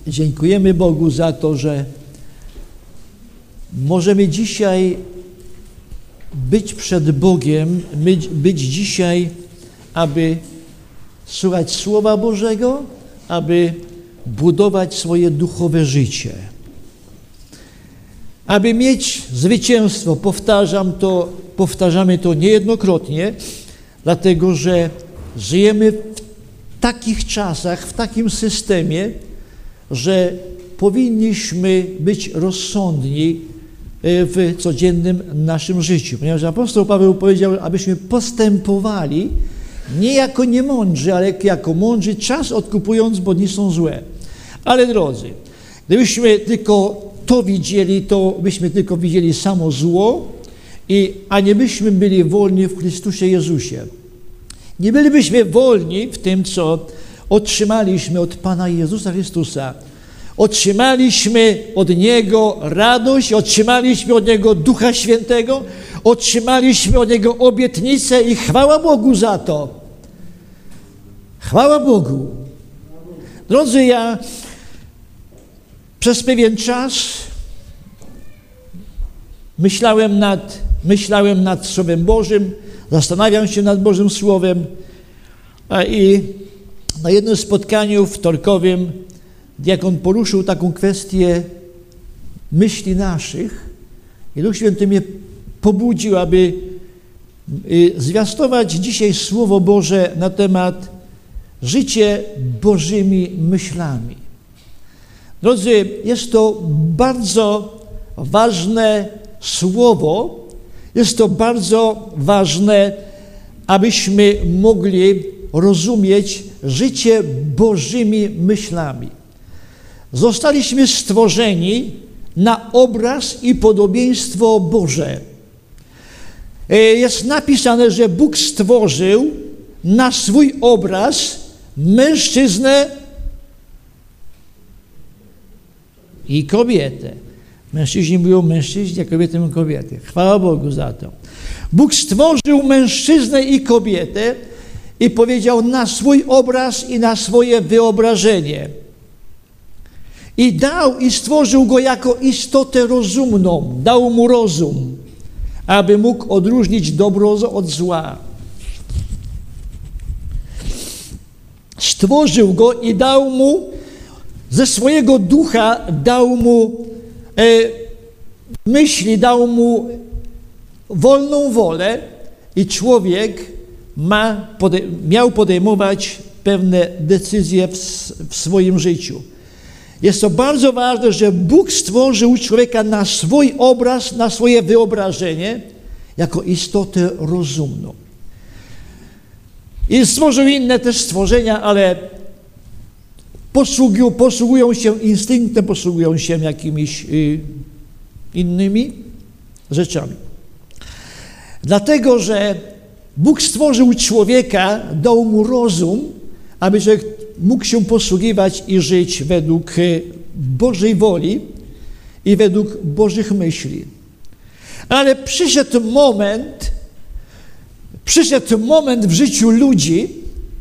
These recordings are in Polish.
dziękujemy Bogu za to, że możemy dzisiaj być przed Bogiem, być dzisiaj, aby słuchać Słowa Bożego, aby budować swoje duchowe życie. Aby mieć zwycięstwo, powtarzamy to niejednokrotnie, dlatego że żyjemy w takich czasach, w takim systemie, że powinniśmy być rozsądni w codziennym naszym życiu. Ponieważ apostoł Paweł powiedział, abyśmy postępowali nie jako niemądrzy, ale jako mądrzy, czas odkupując, bo dni są złe. Ale drodzy, gdybyśmy tylko to widzieli, to byśmy tylko widzieli samo zło, a nie byśmy byli wolni w Chrystusie Jezusie. Nie bylibyśmy wolni w tym, co otrzymaliśmy od Pana Jezusa Chrystusa. Otrzymaliśmy od Niego radość, otrzymaliśmy od Niego Ducha Świętego, otrzymaliśmy od Niego obietnicę i chwała Bogu za to. Chwała Bogu. Drodzy, ja przez pewien czas myślałem nad Słowem Bożym, zastanawiam się nad Bożym Słowem i na jednym spotkaniu wtorkowym diakon poruszył taką kwestię myśli naszych i Duch Święty mnie pobudził, aby zwiastować dzisiaj Słowo Boże na temat życie Bożymi myślami. Drodzy, jest to bardzo ważne słowo, jest to bardzo ważne, abyśmy mogli rozumieć życie Bożymi myślami. Zostaliśmy stworzeni na obraz i podobieństwo Boże. Jest napisane, że Bóg stworzył na swój obraz mężczyznę i kobietę. Mężczyźni mówią mężczyźni, a kobiety mówią kobiety. Chwała Bogu za to. Bóg stworzył mężczyznę i kobietę i powiedział na swój obraz i na swoje wyobrażenie. I stworzył go jako istotę rozumną. Dał mu rozum, aby mógł odróżnić dobro od zła. Stworzył go i dał mu ze swojego ducha, dał mu myśli, dał mu wolną wolę i człowiek miał podejmować pewne decyzje w swoim życiu. Jest to bardzo ważne, że Bóg stworzył człowieka na swój obraz, na swoje wyobrażenie, jako istotę rozumną. I stworzył inne też stworzenia, ale posługują się instynktem, posługują się jakimiś innymi rzeczami. Dlatego, że Bóg stworzył człowieka, dał mu rozum, aby człowiek mógł się posługiwać i żyć według Bożej woli i według Bożych myśli. Ale przyszedł moment w życiu ludzi,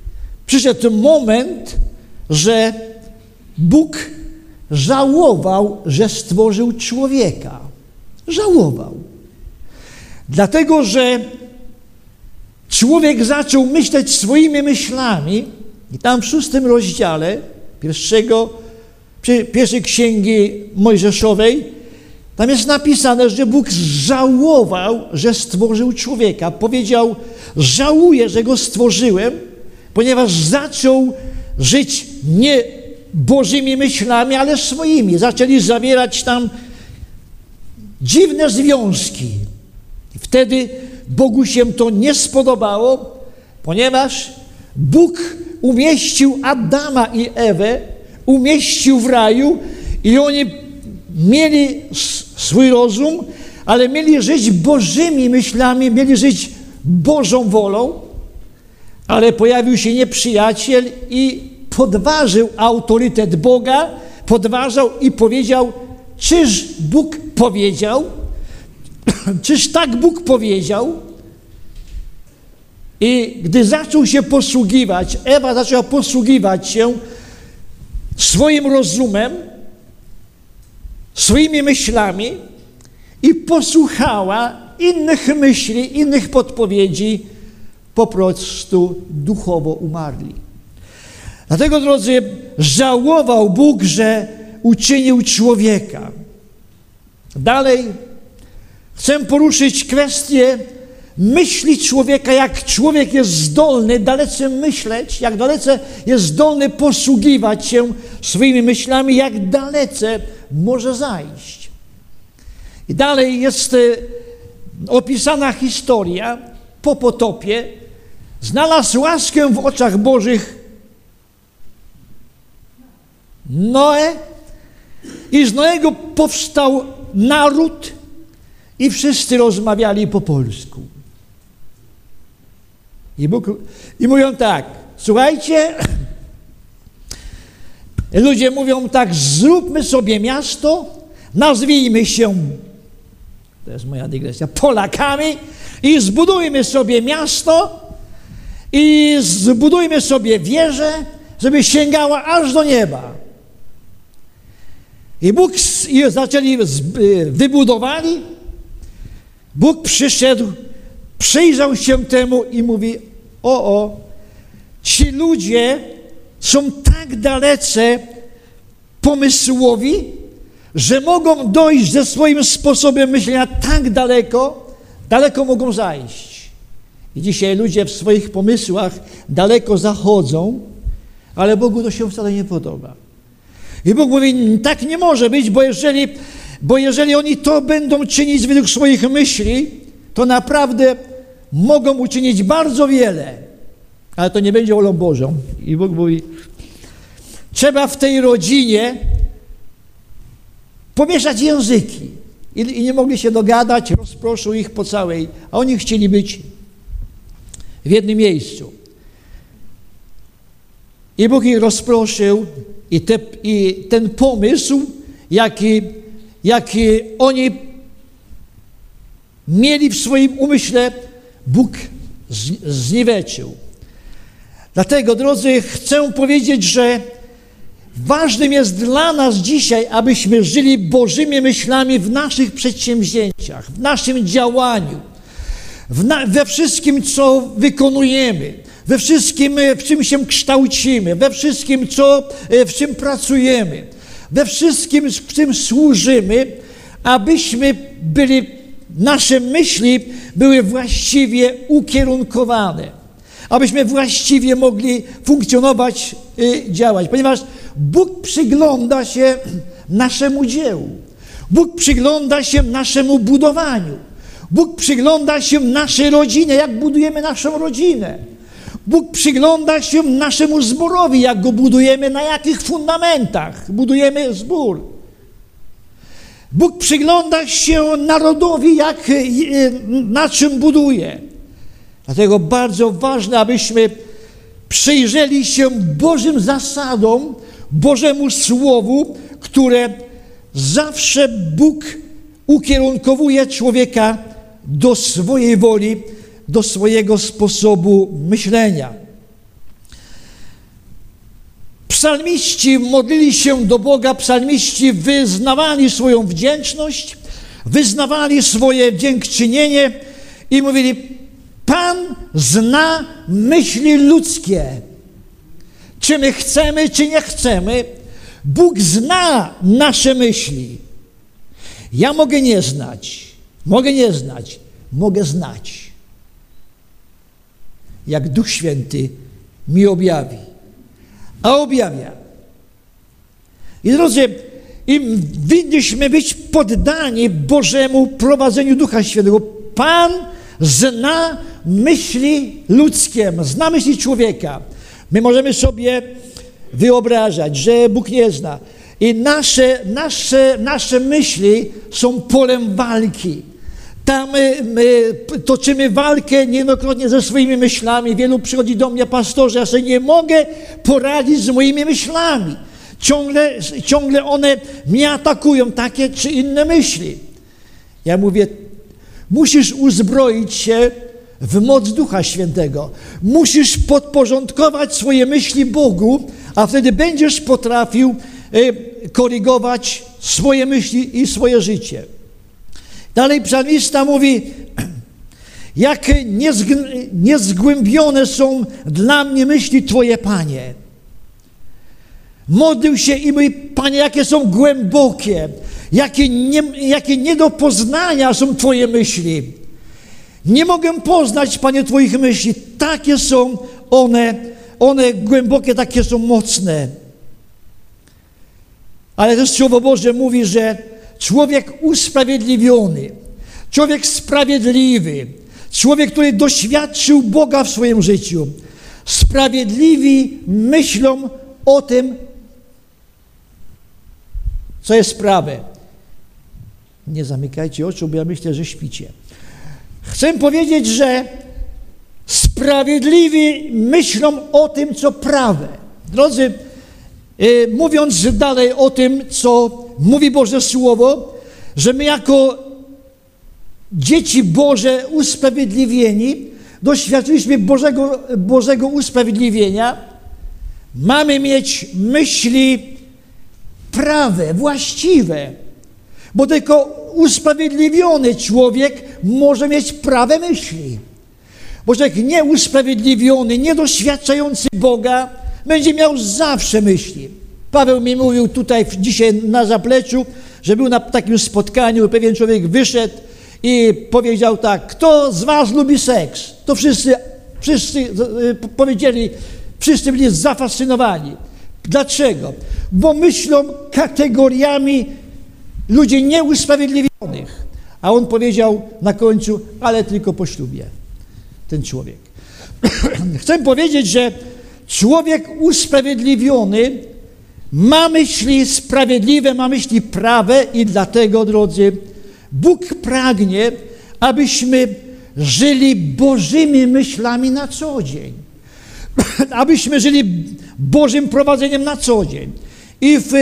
że Bóg żałował, że stworzył człowieka. Żałował. Dlatego, że człowiek zaczął myśleć swoimi myślami i tam w 6 rozdziale pierwszej księgi Mojżeszowej tam jest napisane, że Bóg żałował, że stworzył człowieka. Powiedział, żałuję, że go stworzyłem, ponieważ zaczął żyć nie Bożymi myślami, ale swoimi. Zaczęli zawierać tam dziwne związki. Wtedy Bogu się to nie spodobało, ponieważ Bóg umieścił Adama i Ewę, umieścił w raju i oni mieli swój rozum, ale mieli żyć Bożymi myślami, mieli żyć Bożą wolą, ale pojawił się nieprzyjaciel i podważył autorytet Boga, podważał i powiedział, czyż Bóg powiedział? Czyż tak Bóg powiedział? I gdy zaczął się posługiwać, Ewa zaczęła posługiwać się swoim rozumem, swoimi myślami i posłuchała innych myśli, innych podpowiedzi, po prostu duchowo umarli. Dlatego, drodzy, żałował Bóg, że uczynił człowieka. Dalej chcę poruszyć kwestię myśli człowieka, jak człowiek jest zdolny dalece myśleć, jak dalece jest zdolny posługiwać się swoimi myślami, jak dalece może zajść. I dalej jest opisana historia po potopie. Znalazł łaskę w oczach Bożych Noe i z Noego powstał naród i wszyscy rozmawiali po polsku. I mówią tak, słuchajcie, ludzie mówią tak, zróbmy sobie miasto, nazwijmy się, to jest moja dygresja, Polakami i zbudujmy sobie miasto i zbudujmy sobie wieżę, żeby sięgała aż do nieba. I Bóg, wybudowali, Bóg przyszedł, przyjrzał się temu i mówi, ci ludzie są tak dalece pomysłowi, że mogą dojść ze swoim sposobem myślenia tak daleko mogą zajść. I dzisiaj ludzie w swoich pomysłach daleko zachodzą, ale Bogu to się wcale nie podoba. I Bóg mówi, tak nie może być, bo jeżeli oni to będą czynić według swoich myśli, to naprawdę mogą uczynić bardzo wiele, ale to nie będzie wolą Bożą. I Bóg mówi, trzeba w tej rodzinie pomieszać języki. I nie mogli się dogadać, rozproszył ich po całej, a oni chcieli być w jednym miejscu. I Bóg ich rozproszył i ten pomysł, jaki oni mieli w swoim umyśle, Bóg zniweczył. Dlatego, drodzy, chcę powiedzieć, że ważnym jest dla nas dzisiaj, abyśmy żyli Bożymi myślami w naszych przedsięwzięciach, w naszym działaniu, we wszystkim, co wykonujemy, we wszystkim, w czym się kształcimy, we wszystkim, w czym pracujemy, we wszystkim, w czym służymy, abyśmy nasze myśli były właściwie ukierunkowane, abyśmy właściwie mogli funkcjonować, działać, ponieważ Bóg przygląda się naszemu dziełu, Bóg przygląda się naszemu budowaniu, Bóg przygląda się naszej rodzinie, jak budujemy naszą rodzinę. Bóg przygląda się naszemu zborowi, jak go budujemy, na jakich fundamentach budujemy zbór. Bóg przygląda się narodowi, na czym buduje. Dlatego bardzo ważne, abyśmy przyjrzeli się Bożym zasadom, Bożemu Słowu, które zawsze Bóg ukierunkowuje człowieka do swojej woli, do swojego sposobu myślenia. Psalmiści modlili się do Boga, psalmiści wyznawali swoją wdzięczność, wyznawali swoje dziękczynienie i mówili, Pan zna myśli ludzkie. Czy my chcemy, czy nie chcemy, Bóg zna nasze myśli. Ja mogę nie znać, mogę znać. Jak Duch Święty mi objawi. A objawia. I drodzy, im winniśmy być poddani Bożemu prowadzeniu Ducha Świętego. Pan zna myśli ludzkie, zna myśli człowieka. My możemy sobie wyobrażać, że Bóg nie zna. I nasze myśli są polem walki. Tam my toczymy walkę niejednokrotnie ze swoimi myślami. Wielu przychodzi do mnie, pastorze, ja sobie nie mogę poradzić z moimi myślami. Ciągle one mnie atakują, takie czy inne myśli. Ja mówię, musisz uzbroić się w moc Ducha Świętego. Musisz podporządkować swoje myśli Bogu, a wtedy będziesz potrafił korygować swoje myśli i swoje życie. Dalej psalmista mówi, jak niezgłębione są dla mnie myśli Twoje, Panie. Modlił się i mówi, Panie, jakie są głębokie, jakie nie do poznania są Twoje myśli. Nie mogę poznać, Panie, Twoich myśli. Takie są one głębokie, takie są mocne. Ale też Słowo Boże mówi, że człowiek usprawiedliwiony, człowiek sprawiedliwy, człowiek, który doświadczył Boga w swoim życiu, sprawiedliwi myślą o tym, co jest prawe. Nie zamykajcie oczu, bo ja myślę, że śpicie. Chcę powiedzieć, że sprawiedliwi myślą o tym, co prawe. Drodzy, mówiąc dalej o tym, co mówi Boże Słowo, że my jako dzieci Boże usprawiedliwieni, doświadczyliśmy Bożego usprawiedliwienia, mamy mieć myśli prawe, właściwe, bo tylko usprawiedliwiony człowiek może mieć prawe myśli. Bo człowiek nieusprawiedliwiony, niedoświadczający Boga będzie miał zawsze myśli. Paweł mi mówił tutaj dzisiaj na zapleczu, że był na takim spotkaniu, pewien człowiek wyszedł i powiedział tak, kto z was lubi seks? To wszyscy powiedzieli, wszyscy byli zafascynowani. Dlaczego? Bo myślą kategoriami ludzi nieusprawiedliwionych. A on powiedział na końcu, ale tylko po ślubie. Ten człowiek. Chcę powiedzieć, że człowiek usprawiedliwiony ma myśli sprawiedliwe, ma myśli prawe i dlatego, drodzy, Bóg pragnie, abyśmy żyli Bożymi myślami na co dzień. Abyśmy żyli Bożym prowadzeniem na co dzień. I w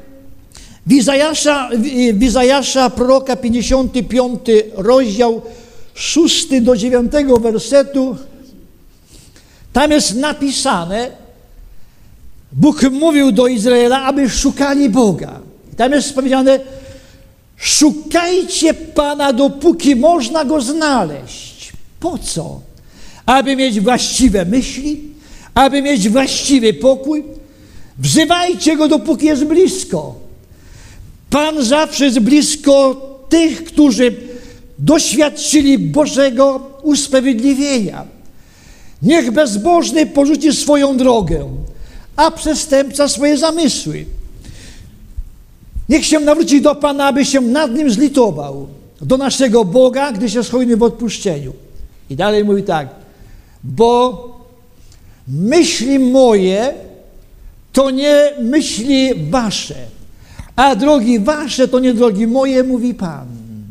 Izajasza proroka 55 rozdział 6 do 9 wersetu, tam jest napisane, Bóg mówił do Izraela, aby szukali Boga. Tam jest powiedziane, szukajcie Pana, dopóki można Go znaleźć. Po co? Aby mieć właściwe myśli, aby mieć właściwy pokój. Wzywajcie Go, dopóki jest blisko. Pan zawsze jest blisko tych, którzy doświadczyli Bożego usprawiedliwienia. Niech bezbożny porzuci swoją drogę, a przestępca swoje zamysły. Niech się nawróci do Pana, aby się nad nim zlitował. Do naszego Boga, gdy się schowimy w odpuszczeniu. I dalej mówi tak, bo myśli moje to nie myśli wasze, a drogi wasze to nie drogi moje, mówi Pan.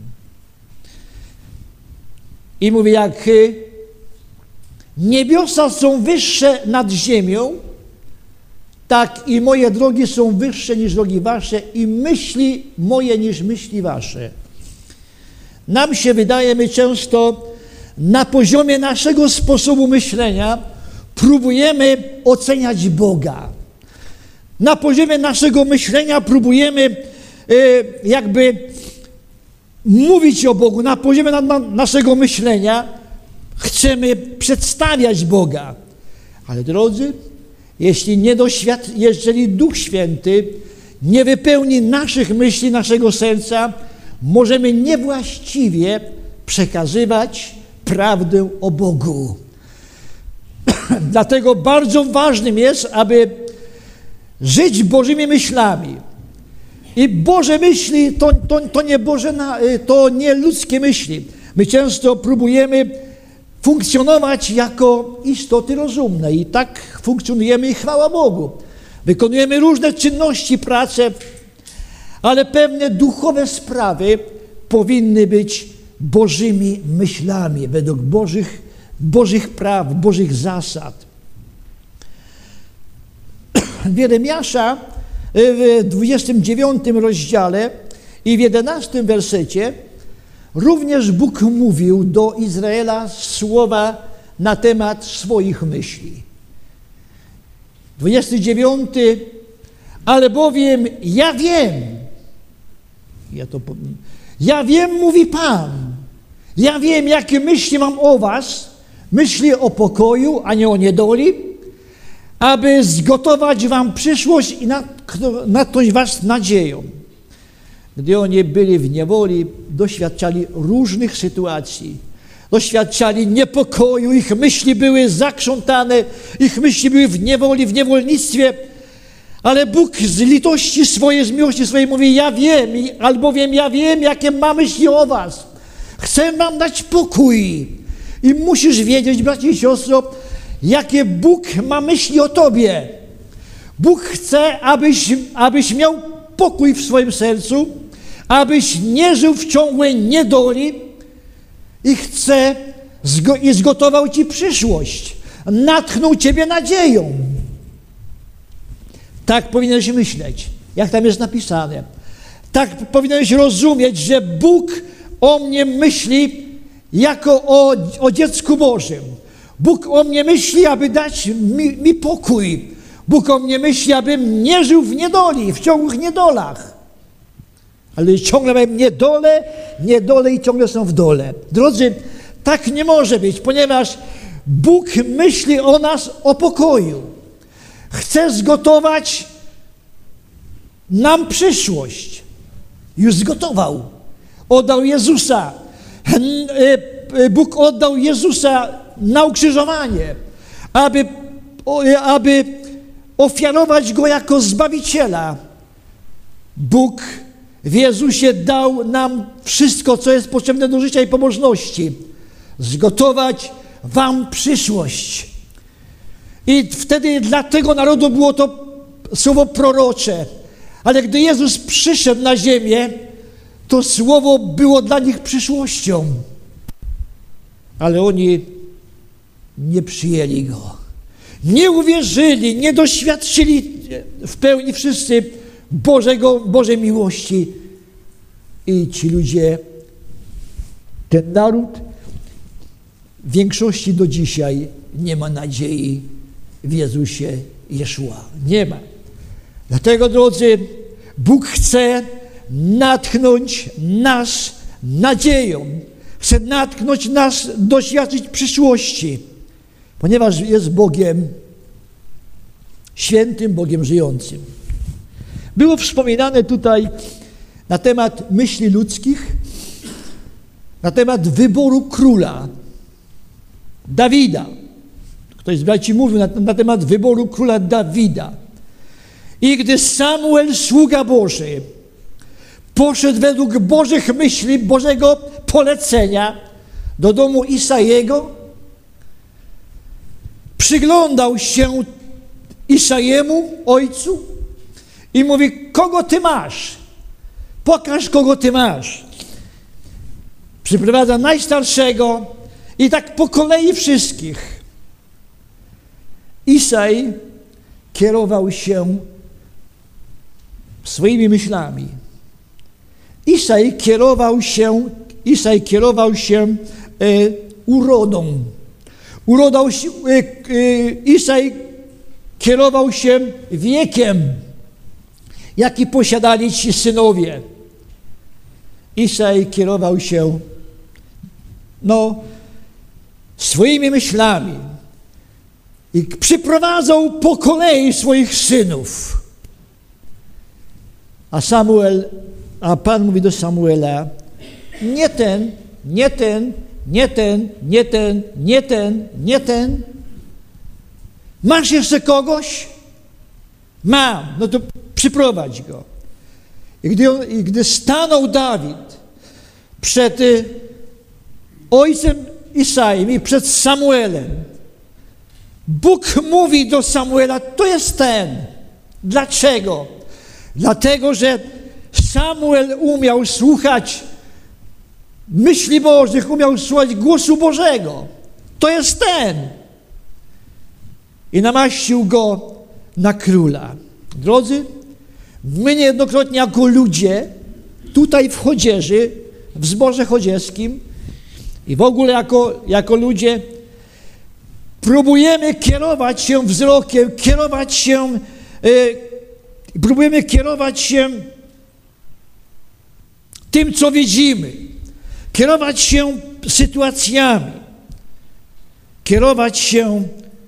I mówi, jak niebiosa są wyższe nad ziemią, tak i moje drogi są wyższe niż drogi wasze i myśli moje niż myśli wasze. Nam się wydaje, my często na poziomie naszego sposobu myślenia próbujemy oceniać Boga. Na poziomie naszego myślenia próbujemy jakby mówić o Bogu. Na poziomie naszego myślenia chcemy przedstawiać Boga. Ale drodzy, jeżeli Duch Święty nie wypełni naszych myśli, naszego serca, możemy niewłaściwie przekazywać prawdę o Bogu. Dlatego bardzo ważnym jest, aby żyć Bożymi myślami. I Boże myśli to nie ludzkie myśli. My często próbujemy funkcjonować jako istoty rozumne i tak funkcjonujemy i chwała Bogu. Wykonujemy różne czynności, prace, ale pewne duchowe sprawy powinny być Bożymi myślami, według Bożych praw, Bożych zasad. W Jeremiasza w 29 rozdziale i w 11 wersecie również Bóg mówił do Izraela słowa na temat swoich myśli. 29. Albowiem ja wiem, ja wiem, mówi Pan, ja wiem, jakie myśli mam o was, myśli o pokoju, a nie o niedoli, aby zgotować wam przyszłość i natknąć was nadzieją. Gdy oni byli w niewoli, doświadczali różnych sytuacji. Doświadczali niepokoju, ich myśli były zakrzątane, ich myśli były w niewoli, w niewolnictwie. Ale Bóg z litości swojej, z miłości swojej mówi, ja wiem, albowiem ja wiem, jakie ma myśli o was. Chcę wam dać pokój. I musisz wiedzieć, bracie i siostro, jakie Bóg ma myśli o tobie. Bóg chce, abyś miał pokój w swoim sercu, abyś nie żył w ciągłej niedoli i chce i zgotował ci przyszłość. Natchnął ciebie nadzieją. Tak powinieneś myśleć, jak tam jest napisane. Tak powinieneś rozumieć, że Bóg o mnie myśli jako o dziecku Bożym. Bóg o mnie myśli, aby dać mi pokój. Bóg o mnie myśli, abym nie żył w niedoli, w ciągłych niedolach. Ale ciągle mam niedole i ciągle są w dole. Drodzy, tak nie może być, ponieważ Bóg myśli o nas o pokoju. Chce zgotować nam przyszłość. Już zgotował. Oddał Jezusa. Bóg oddał Jezusa na ukrzyżowanie, aby ofiarować Go jako Zbawiciela. Bóg w Jezusie dał nam wszystko, co jest potrzebne do życia i pobożności. Zgotować wam przyszłość. I wtedy dla tego narodu było to słowo prorocze. Ale gdy Jezus przyszedł na ziemię, to słowo było dla nich przyszłością. Ale oni nie przyjęli Go. Nie uwierzyli, nie doświadczyli w pełni wszyscy Bożej miłości. I ci ludzie, ten naród w większości do dzisiaj nie ma nadziei w Jezusie Jeszua. Nie ma. Dlatego, drodzy, Bóg chce natchnąć nas nadzieją. Chce natchnąć nas, doświadczyć przyszłości. Ponieważ jest Bogiem świętym, Bogiem żyjącym. Było wspominane tutaj na temat myśli ludzkich, na temat wyboru króla Dawida. Ktoś z braci mówił na temat wyboru króla Dawida. I gdy Samuel, sługa Boży, poszedł według Bożych myśli, Bożego polecenia do domu Isajego, przyglądał się Isajemu, ojcu, i mówi, kogo ty masz? Pokaż, kogo ty masz. Przyprowadza najstarszego i tak po kolei wszystkich. Isaj kierował się swoimi myślami. Isaj kierował się urodą. Isaj kierował się wiekiem, jaki posiadali ci synowie. Isaj kierował się swoimi myślami i przyprowadzał po kolei swoich synów. A Pan mówi do Samuela, nie ten, nie ten, nie ten, nie ten, nie ten, nie ten. Masz jeszcze kogoś? Mam, no to przyprowadź go. I gdy stanął Dawid przed ojcem Isajem i przed Samuelem, Bóg mówi do Samuela, to jest ten. Dlaczego? Dlatego, że Samuel umiał słuchać myśli Bożych, umiał słuchać głosu Bożego. To jest ten. I namaścił go na króla. Drodzy, my niejednokrotnie jako ludzie, tutaj w Chodzieży, w zborze chodzieskim i w ogóle jako ludzie, próbujemy kierować się wzrokiem, próbujemy kierować się tym, co widzimy, kierować się sytuacjami, kierować się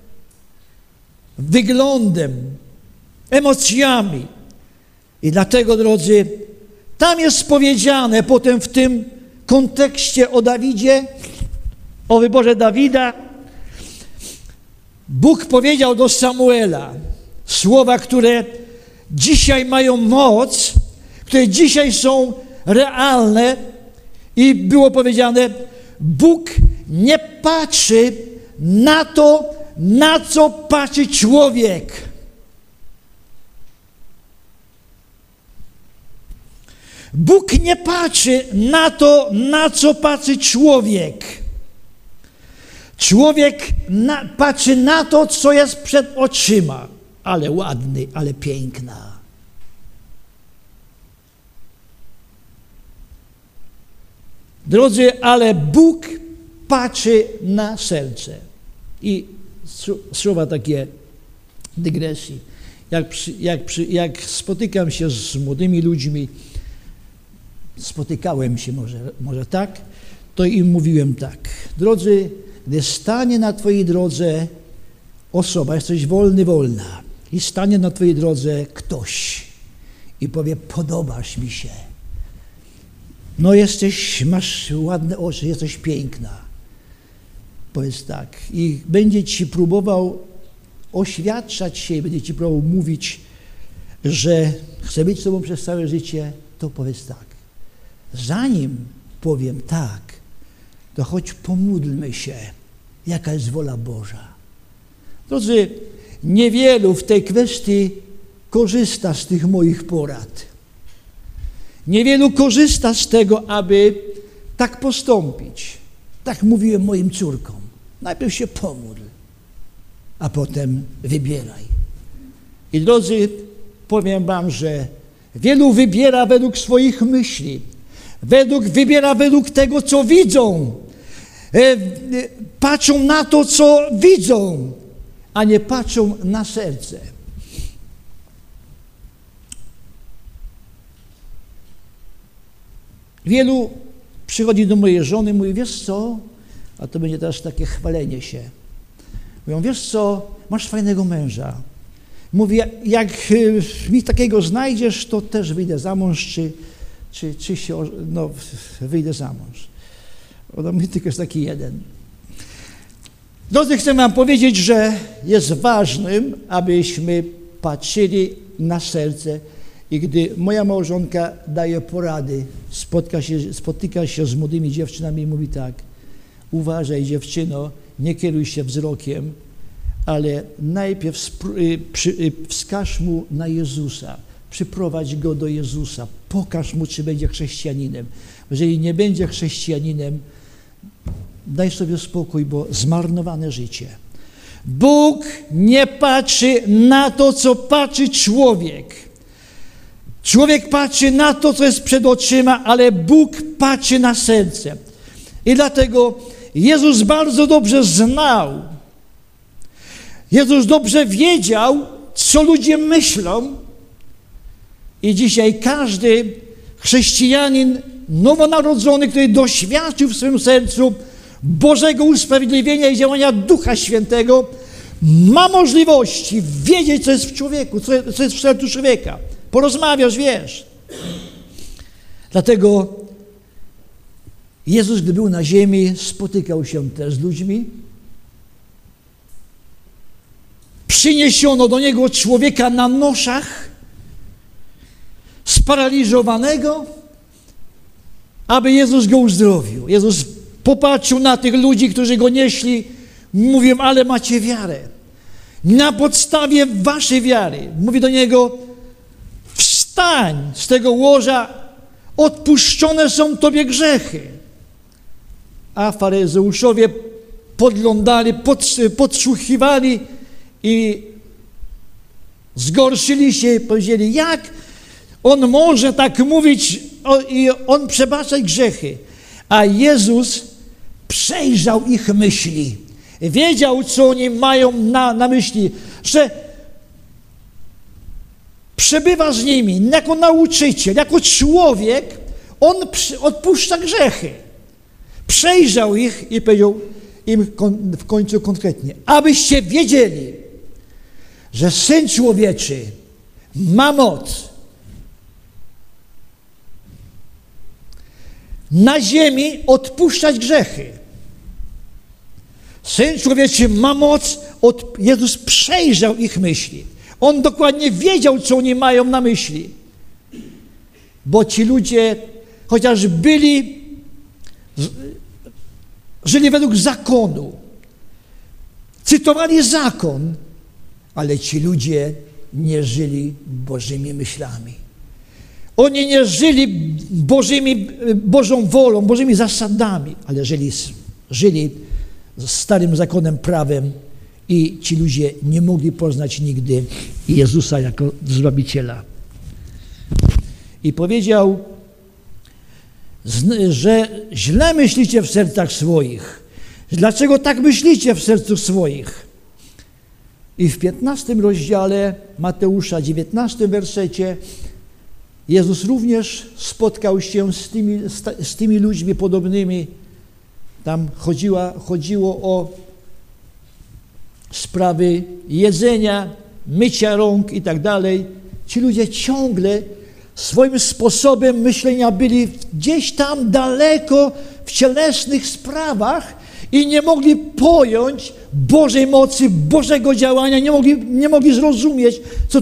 wyglądem, emocjami. I dlatego, drodzy, tam jest powiedziane potem w tym kontekście o Dawidzie, o wyborze Dawida, Bóg powiedział do Samuela słowa, które dzisiaj mają moc, które dzisiaj są realne i było powiedziane, Bóg nie patrzy na to, na co patrzy człowiek. Bóg nie patrzy na to, na co patrzy człowiek. Człowiek patrzy na to, co jest przed oczyma. Ale ładny, ale piękna. Drodzy, ale Bóg patrzy na serce. I słowa takie dygresji. Jak spotykam się z młodymi ludźmi, spotykałem się może tak, to im mówiłem tak. Drodzy, gdy stanie na twojej drodze osoba, jesteś wolny, wolna, i stanie na twojej drodze ktoś i powie, podobasz mi się. No masz ładne oczy, jesteś piękna. Powiedz tak. I będzie ci próbował oświadczać się, będzie ci próbował mówić, że chce być z tobą przez całe życie, to powiedz tak. Zanim powiem tak, to choć pomódlmy się, jaka jest wola Boża. Drodzy, niewielu w tej kwestii korzysta z tych moich porad. Niewielu korzysta z tego, aby tak postąpić. Tak mówiłem moim córkom. Najpierw się pomódl, a potem wybieraj. I drodzy, powiem wam, że wielu wybiera według swoich myśli. Wybiera według tego, co widzą. Patrzą na to, co widzą, a nie patrzą na serce. Wielu przychodzi do mojej żony i mówi, wiesz co, a to będzie teraz takie chwalenie się. Mówią, wiesz co, masz fajnego męża. Mówi, jak mi takiego znajdziesz, to też wyjdę za mąż, czy się, wyjdę za mąż. Ona mówi, tylko jest taki jeden. Drodzy, chcę wam powiedzieć, że jest ważnym, abyśmy patrzyli na serce i gdy moja małżonka daje porady, spotyka się z młodymi dziewczynami i mówi tak, uważaj dziewczyno, nie kieruj się wzrokiem, ale najpierw wskaż mu na Jezusa, przyprowadź go do Jezusa, pokaż mu, czy będzie chrześcijaninem. Jeżeli nie będzie chrześcijaninem, daj sobie spokój, bo zmarnowane życie. Bóg nie patrzy na to, co patrzy człowiek. Człowiek patrzy na to, co jest przed oczyma, ale Bóg patrzy na serce. I dlatego Jezus bardzo dobrze znał. Jezus dobrze wiedział, co ludzie myślą. I dzisiaj każdy chrześcijanin nowonarodzony, który doświadczył w swoim sercu Bożego usprawiedliwienia i działania Ducha Świętego, ma możliwości wiedzieć, co jest w człowieku, co jest w sercu człowieka. Porozmawiasz, wiesz. Dlatego Jezus, gdy był na ziemi, spotykał się też z ludźmi. Przyniesiono do Niego człowieka na noszach, sparaliżowanego, aby Jezus go uzdrowił. Jezus popatrzył na tych ludzi, którzy go nieśli, mówią, ale macie wiarę. Na podstawie waszej wiary, mówi do niego, wstań z tego łoża, odpuszczone są tobie grzechy. A faryzeuszowie podglądali, podsłuchiwali i zgorszyli się i powiedzieli, jak on może tak mówić i on przebaczać grzechy. A Jezus przejrzał ich myśli. wiedział, co oni mają na myśli, że przebywa z nimi jako nauczyciel, jako człowiek, on odpuszcza grzechy. Przejrzał ich i powiedział im w końcu konkretnie, abyście wiedzieli, że Syn Człowieczy ma moc na ziemi odpuszczać grzechy. Syn Człowieczy ma moc, Jezus przejrzał ich myśli. On dokładnie wiedział, co oni mają na myśli. Bo ci ludzie, chociaż żyli według zakonu, cytowali zakon, ale ci ludzie nie żyli Bożymi myślami. Oni nie żyli Bożą wolą, Bożymi zasadami, ale żyli starym zakonem, prawem i ci ludzie nie mogli poznać nigdy Jezusa jako Zbawiciela. I powiedział, że źle myślicie w sercach swoich. Dlaczego tak myślicie w sercu swoich? I w 15 rozdziale Mateusza, 19 wersecie, Jezus również spotkał się z tymi ludźmi podobnymi. Tam chodziło o sprawy jedzenia, mycia rąk i tak dalej. Ci ludzie ciągle swoim sposobem myślenia byli gdzieś tam daleko w cielesnych sprawach i nie mogli pojąć Bożej mocy, Bożego działania, nie mogli zrozumieć, co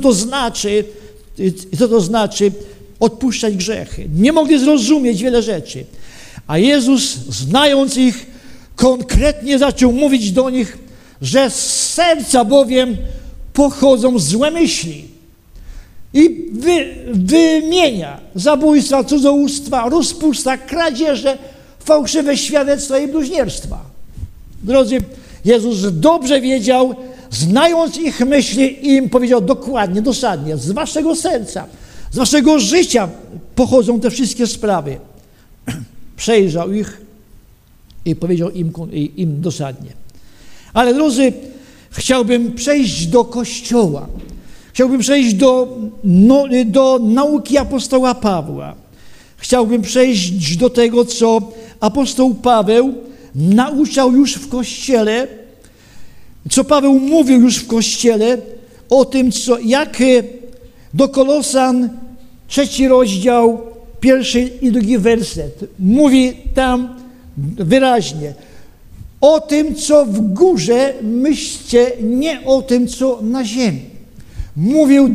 to znaczy odpuszczać grzechy. Nie mogli zrozumieć wiele rzeczy. A Jezus, znając ich, konkretnie zaczął mówić do nich, że z serca bowiem pochodzą złe myśli. I wymienia zabójstwa, cudzołóstwa, rozpusta, kradzieże, fałszywe świadectwa i bluźnierstwa. Drodzy, Jezus dobrze wiedział, znając ich myśli, im powiedział dokładnie, dosadnie, z waszego serca, z waszego życia pochodzą te wszystkie sprawy. Przejrzał ich i powiedział im dosadnie. Ale drodzy, chciałbym przejść do Kościoła. Chciałbym przejść do nauki apostoła Pawła. Chciałbym przejść do tego, co apostoł Paweł nauczał już w Kościele, co Paweł mówił już w Kościele, o tym, jak do Kolosan 3 rozdział, 1 i 2 werset. Mówi tam wyraźnie, o tym, co w górze myślcie, nie o tym, co na ziemi. Mówił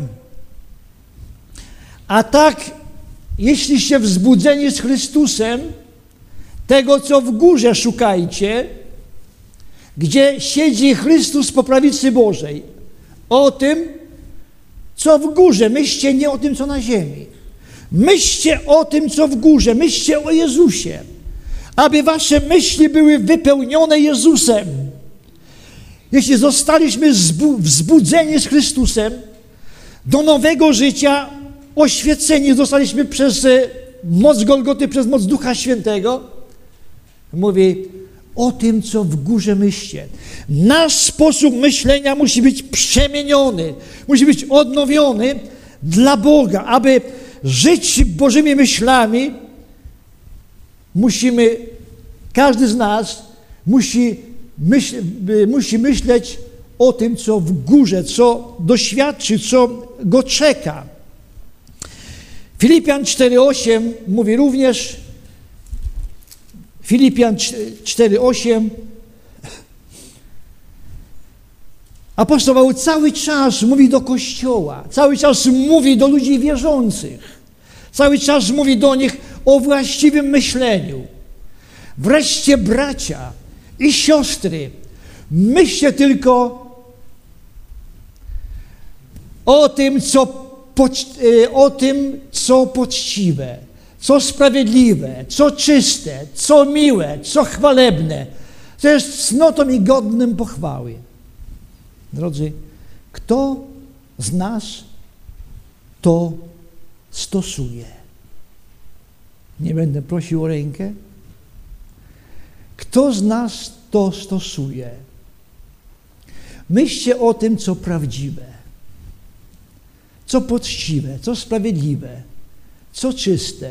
a tak, jeśliście wzbudzeni z Chrystusem, tego, co w górze szukajcie, gdzie siedzi Chrystus po prawicy Bożej. O tym, co w górze. Myślcie nie o tym, co na ziemi. Myślcie o tym, co w górze. Myślcie o Jezusie. Aby wasze myśli były wypełnione Jezusem. Jeśli zostaliśmy wzbudzeni z Chrystusem do nowego życia, oświeceni zostaliśmy przez moc Golgoty, przez moc Ducha Świętego, mówi o tym, co w górze myślcie. Nasz sposób myślenia musi być przemieniony, musi być odnowiony dla Boga. Aby żyć Bożymi myślami, każdy z nas musi myśleć o tym, co w górze, co doświadczy, co go czeka. Filipian 4:8 mówi również, Filipian 4:8, apostoł Paweł cały czas mówi do Kościoła, cały czas mówi do ludzi wierzących, cały czas mówi do nich o właściwym myśleniu. Wreszcie, bracia i siostry, myślcie tylko o tym, co poczciwe, co sprawiedliwe, co czyste, co miłe, co chwalebne, co jest cnotą i godnym pochwały. Drodzy, kto z nas to stosuje? Nie będę prosił o rękę. Kto z nas to stosuje. Myślcie o tym, co prawdziwe, co poczciwe, co sprawiedliwe, co czyste,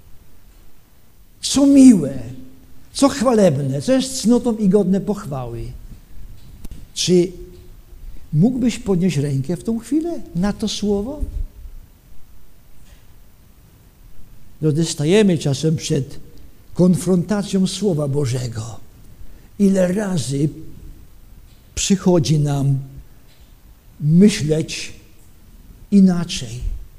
co miłe, co chwalebne, co jest cnotą i godne pochwały. Czy mógłbyś podnieść rękę w tą chwilę na to słowo? Gdy stajemy czasem przed konfrontacją Słowa Bożego, ile razy przychodzi nam myśleć inaczej.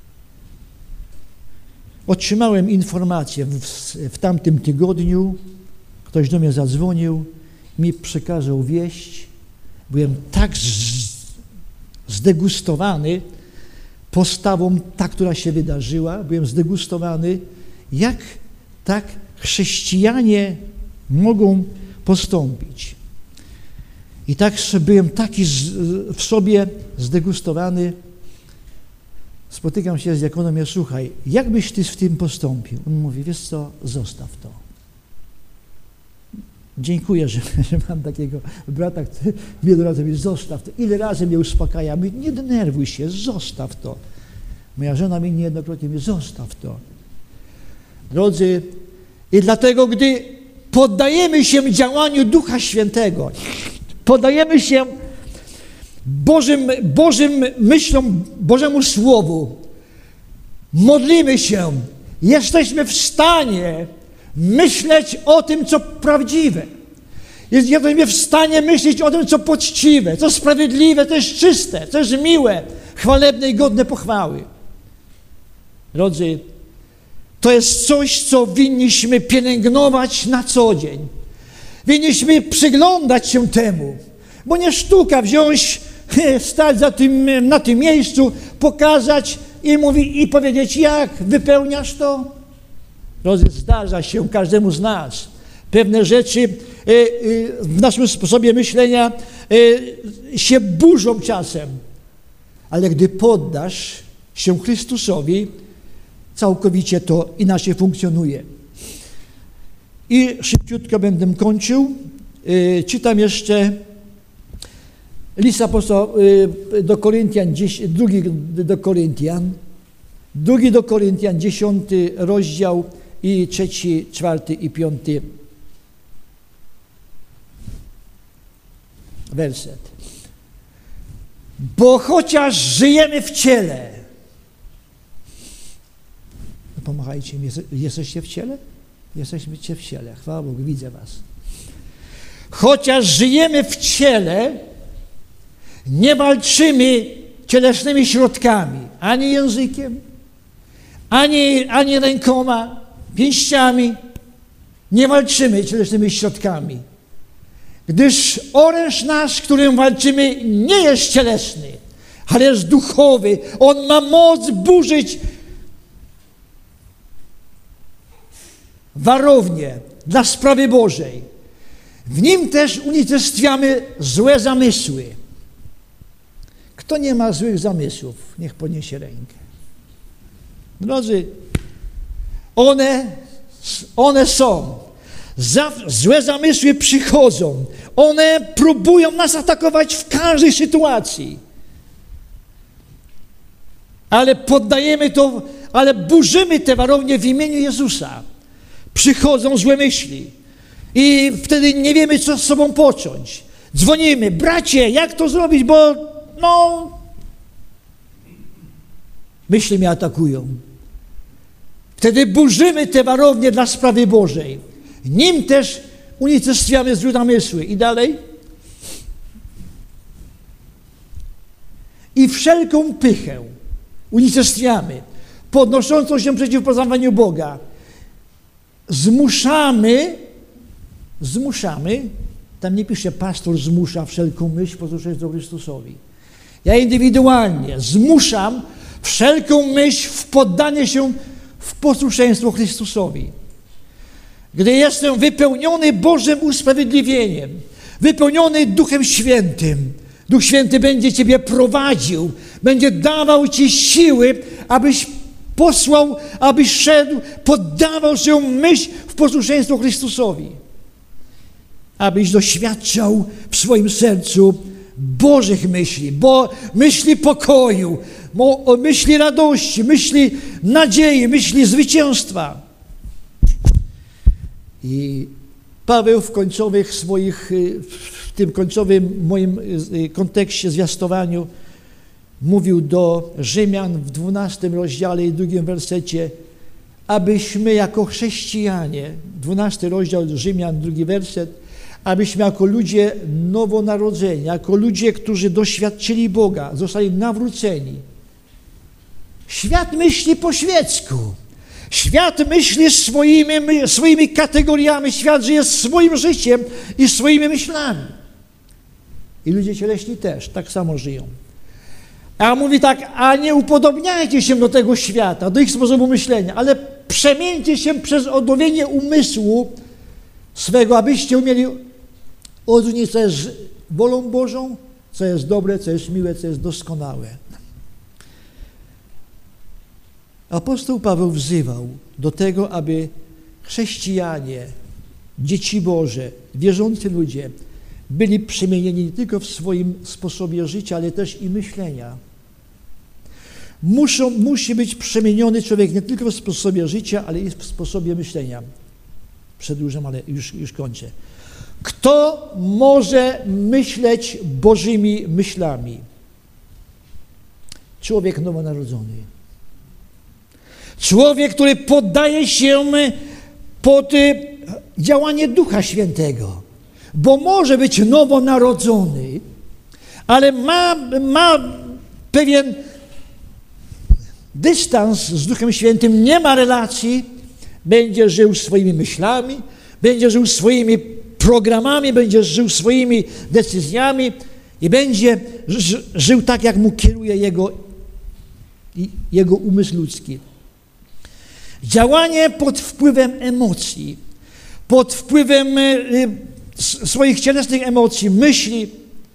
Otrzymałem informację w tamtym tygodniu, ktoś do mnie zadzwonił, mi przekazał wieść. Byłem tak zdegustowany postawą, ta, która się wydarzyła. Byłem zdegustowany, jak tak chrześcijanie mogą postąpić. I tak byłem taki w sobie zdegustowany. Spotykam się z diakonem, ja słuchaj, jak byś ty w tym postąpił? On mówi, wiesz co, zostaw to. Dziękuję, że mam takiego brata, który wiele razy mówi, zostaw to. Ile razy mnie uspokaja, mówi, nie denerwuj się, zostaw to. Moja żona mi niejednokrotnie mówi, zostaw to. Drodzy, i dlatego, gdy poddajemy się działaniu Ducha Świętego, poddajemy się Bożym myślom, Bożemu Słowu, modlimy się, jesteśmy w stanie myśleć o tym, co prawdziwe. Jesteśmy w stanie myśleć o tym, co poczciwe, co sprawiedliwe, co jest czyste, co jest miłe, chwalebne i godne pochwały. Drodzy, to jest coś, co winniśmy pielęgnować na co dzień. Winniśmy przyglądać się temu, bo nie sztuka wziąć, stać na tym miejscu, pokazać i powiedzieć, jak wypełniasz to. Drodzy, zdarza się każdemu z nas. Pewne rzeczy w naszym sposobie myślenia się burzą czasem, ale gdy poddasz się Chrystusowi, całkowicie to inaczej funkcjonuje. I szybciutko będę kończył. Czytam jeszcze list apostoła do Koryntian, drugi do Koryntian, 10 rozdział i 3, 4 i 5 werset. Bo chociaż żyjemy w ciele, pomachajcie mi, jesteście w ciele? Jesteśmy w ciele, chwała Bogu, widzę was. Chociaż żyjemy w ciele, nie walczymy cielesnymi środkami, ani językiem, ani rękoma, pięściami. Nie walczymy cielesnymi środkami. Gdyż oręż nasz, którym walczymy, nie jest cielesny, ale jest duchowy. On ma moc burzyć warownię dla sprawy Bożej. W nim też unicestwiamy złe zamysły. Kto nie ma złych zamysłów, niech podniesie rękę. Drodzy, one są. Złe zamysły przychodzą. One próbują nas atakować w każdej sytuacji. Ale poddajemy to, ale burzymy te warownie w imieniu Jezusa. Przychodzą złe myśli. I wtedy nie wiemy, co z sobą począć. Dzwonimy, bracie, jak to zrobić, bo myśli mnie atakują. Wtedy burzymy te warownie dla sprawy Bożej. Nim też unicestwiamy złe zamysły. I dalej. I wszelką pychę unicestwiamy, podnoszącą się przeciw poznawaniu Boga. Zmuszamy, tam nie pisze pastor zmusza wszelką myśl posłuszeństwo Chrystusowi. Ja indywidualnie zmuszam wszelką myśl w poddanie się w posłuszeństwo Chrystusowi. Gdy jestem wypełniony Bożym usprawiedliwieniem, wypełniony Duchem Świętym, Duch Święty będzie Ciebie prowadził, będzie dawał Ci siły, abyś posłał, abyś szedł, poddawał się myśl w posłuszeństwo Chrystusowi. abyś doświadczał w swoim sercu Bożych myśli, myśli pokoju, myśli radości, myśli nadziei, myśli zwycięstwa. I Paweł w tym końcowym moim kontekście, zwiastowaniu, mówił do Rzymian w 12 rozdziale i 2 wersecie, abyśmy jako chrześcijanie, 12 rozdział Rzymian, 2 werset, abyśmy jako ludzie nowonarodzeni, jako ludzie, którzy doświadczyli Boga, zostali nawróceni. Świat myśli po świecku. Świat myśli swoimi kategoriami. Świat żyje swoim życiem i swoimi myślami. I ludzie cieleśni też tak samo żyją. A mówi tak, a nie upodobniajcie się do tego świata, do ich sposobu myślenia, ale przemieńcie się przez odnowienie umysłu swego, abyście umieli odróżnić, co jest wolą Bożą, co jest dobre, co jest miłe, co jest doskonałe. Apostoł Paweł wzywał do tego, aby chrześcijanie, dzieci Boże, wierzący ludzie byli przemienieni nie tylko w swoim sposobie życia, ale też i myślenia. Musi być przemieniony człowiek nie tylko w sposobie życia, ale i w sposobie myślenia. Przedłużam, ale już kończę. Kto może myśleć Bożymi myślami? Człowiek nowonarodzony. Człowiek, który poddaje się pod działanie Ducha Świętego. Bo może być nowonarodzony, ale ma pewien dystans z Duchem Świętym, nie ma relacji, będzie żył swoimi myślami, będzie żył swoimi programami, będzie żył swoimi decyzjami i będzie żył tak, jak mu kieruje jego umysł ludzki. Działanie pod wpływem emocji, pod wpływem swoich cielesnych emocji, myśli,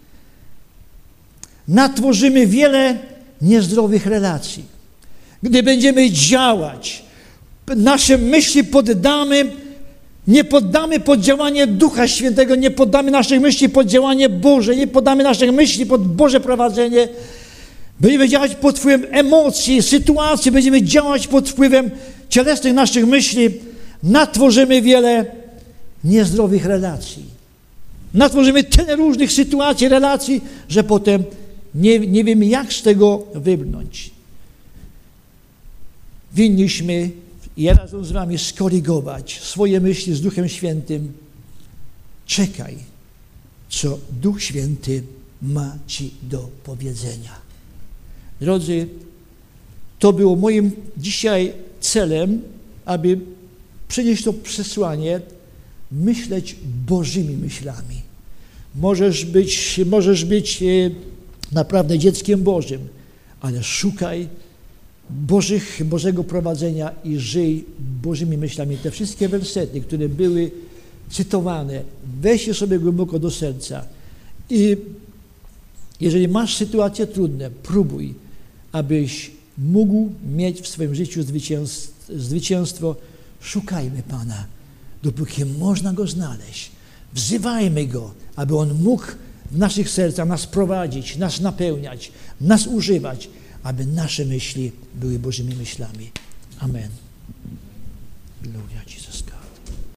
natworzymy wiele niezdrowych relacji. Gdy będziemy działać, nasze myśli nie poddamy pod działanie Ducha Świętego, nie poddamy naszych myśli pod działanie Boże, nie poddamy naszych myśli pod Boże prowadzenie. Będziemy działać pod wpływem emocji, sytuacji, będziemy działać pod wpływem cielesnych naszych myśli, natworzymy wiele niezdrowych relacji. Natworzymy tyle różnych sytuacji, relacji, że potem nie wiemy, jak z tego wybrnąć. Winniśmy, ja razem z wami, skorygować swoje myśli z Duchem Świętym. Czekaj, co Duch Święty ma ci do powiedzenia. Drodzy, to było moim dzisiaj celem, aby przynieść to przesłanie, myśleć Bożymi myślami. Możesz być naprawdę dzieckiem Bożym, ale szukaj Bożego prowadzenia i żyj Bożymi myślami. Te wszystkie wersety, które były cytowane, weź je sobie głęboko do serca i jeżeli masz sytuacje trudne, próbuj, abyś mógł mieć w swoim życiu zwycięstwo. Szukajmy Pana, dopóki można Go znaleźć. Wzywajmy Go, aby On mógł w naszych sercach nas prowadzić, nas napełniać, nas używać, aby nasze myśli były Bożymi myślami. Amen. Gloria a Jezus.